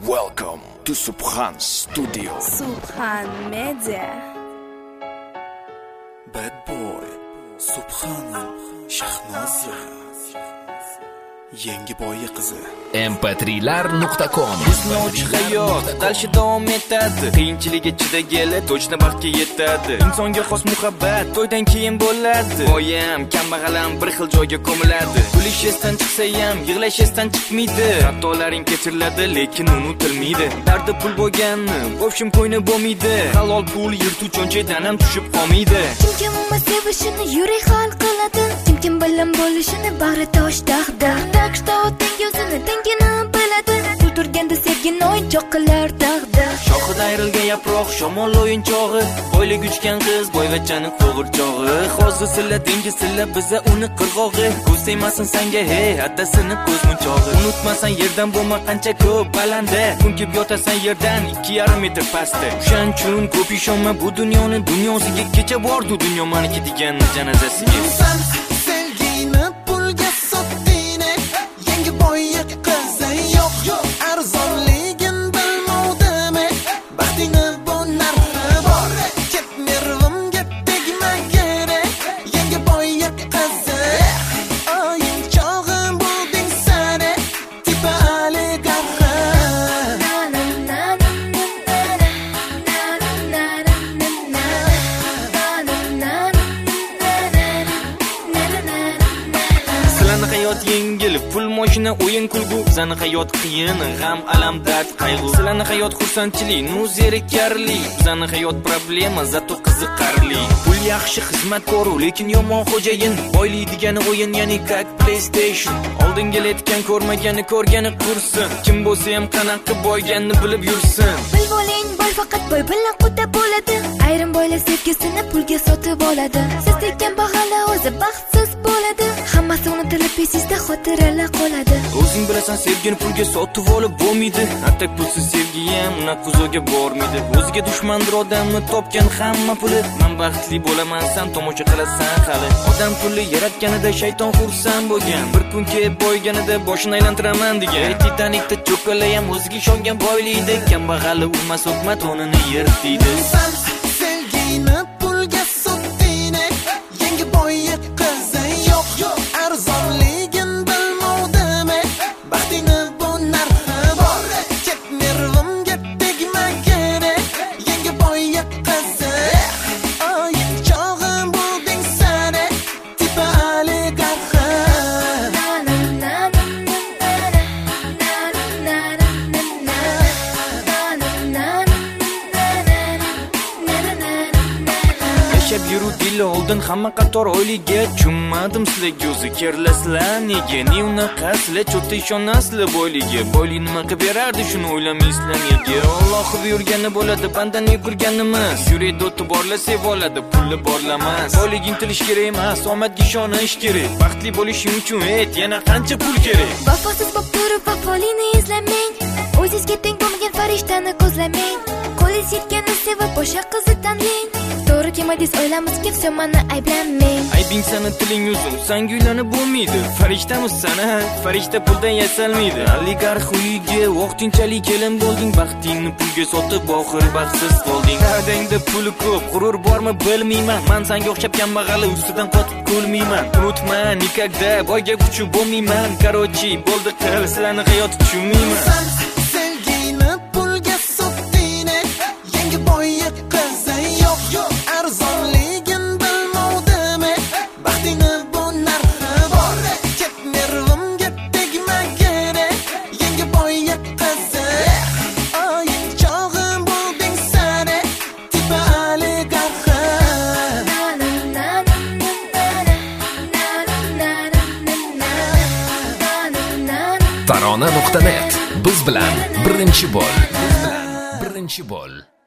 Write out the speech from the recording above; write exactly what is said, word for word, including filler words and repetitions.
Welcome to Subhan Studio. Subhan Media. Bad boy Subhan Shahnozi yangi boyi qizi em p три lar nuqta com. Isnovchi hayot dalshi davom etadi. Qiyinchilik ichidagili to'chna baxtga yetadi. Insonga xos muhabbat to'ydan keyin bo'ladi. Boyam kambag'alam bir xil joyga ko'miladi. Kulish esdan chiqsa ham yig'lash esdan chiqmaydi. Xatolaring kechiriladi, lekin unutilmaydi. Dardi pul bo'lganni bo'shim qo'yni bo'lmaydi. Halol pul yirtu cho'nchakdan ham tushib qolmaydi. Kim kim uni sevishini yurak hal qiladi. Kim kim bilan bo'lishini bag'ri tosh taqdir. Naqshda o'tgan o'zini tengini biladi. Pul turganda sevgini o'yinchoq qilar taqdir. Shoxida ayrilgan yaproq shamol o'yinchog'i. Boylik uchgan qiz boyvachchani qo'g'irchog'i. Hozir silla dengiz silla biza uni qirg'og'i. Ko'z tegmasin senga hey atasini ko'z munchog'i. Unutmasan yerdan bo'lma qancha ko'p balanda. Kunkib yotasan yerdan ikki yarim metr pastda. O'shan uchun ko'p ishonma bu dunyoni dunyosiga. Kecha bordi dunyo meniki degan janozasiga. sevgini pulga sotding yangi boyi qizi yo'q yo'q arzonligin bilmovdimi baxtini bu narxi bor ket nervimga tegma kerak yangi boyi qizi o'yinchog'im bo'lding sani tipa oligarxi hayot yengil, pul mashina o'yin kulgu. Bizani hayot qiyin, g'am, alam, dard, qayg'u. Sizlarni hayot xursandchilik, nu zerikarli. Bizani hayot problema, zato qiziqarli. Pul yaxshi xizmatkor, lekin yomon xo'jayin. Boylik degani o'yin, ya'ni kak PlayStation. Oldinga letgan ko'rmagani ko'rgani qursin. Kim bo'lsa ham qanaqa boyganni bilib yursin. Bil bo'ling, boy faqat boy bilan quda bo'ladi. Ayrim boylar sevgisini pulga sotib oladi. Siz tekkan bahona o'zi baxtsiz bo'ladi. Hammasi unutilib esingizda xotiralar qoladi. O'zing bilasan sevgini pulga sotib olib bo'lmaydi. Hatto pulsiz sevgi ham unaqa uzoqga bormaydi. O'ziga dushmandir odamni topgan hamma puli. Men baxtli bo'laman, sen tomosha qilasan hali. Odam pulni yaratganida shayton xursand bo'lgan. Bir kun kelib boyganida boshini aylantiraman degan. Titanikda cho'kala ham o'ziga ishongan boylikda. Kambag'alni urma so'kma tonini yirtiydi. sevgini pulga sotding yangi boyi qizi yo'q yo'q arzonligin bilmovdimi baxtini bu narxi bor ket nervimga tegma kerak yangi boyi qizi o'yinchog'im bo'lding sani tipa oligarxi Yashab yuruvding oldin hamma qator oyliga chummadim sizlarga o'zi kerlaslar nega ne unaqa sizlar cho'tta ishonasizlar boyliga boylik nima qilib berardi shuni o'ylamaysizlar nega Alloh buyurgani bo'ladi bandan yugurganimiz yurakda o'ti borlar sev oladi pulli borlamas boylik intilish kerak emas omadga ishonish kerak baxtli bo'lishing uchun et yana qancha pul kerak Vafosiz bo'lib turib vafolini izlamang. O'zingizga teng bo'lmagan farishtani ko'zlamang. Qo'lingiz yetganini sevib boshqa qizni tanlang. To'g'ri kelmadingiz oilamizga все mani ayblamang. Aybing sana tiling uzun, san guylanib bo'lmaydi. Farishtamiz sana, farishta puldan yasalmaydi. Oligarx uyiga vaqtinchalik kelin bo'lding, baxtingni pulga sotib oxir baxtsiz qolding. Dardingda puli ko'p, g'urur bormi bilmayman. Men senga o'xshab kambag'al ustidan qotib ko'lmayman. Unutma, nikakda boyga kuchi bo'lmayman. Karochi bo'ldi qil, sizlarni hayot tushunmayman. sevgini pulga sotding yangi boyi qizi yo'q yo'q arzonligin bilmovdimi baxtini bu narxi bor ket nervimga tegma kerak yangi boyi qizi o'yinchog'im bo'lding sani tipa oligarxi tarona nuqta net. Biz bilan birinchi bo'l. Birinchi bo'l.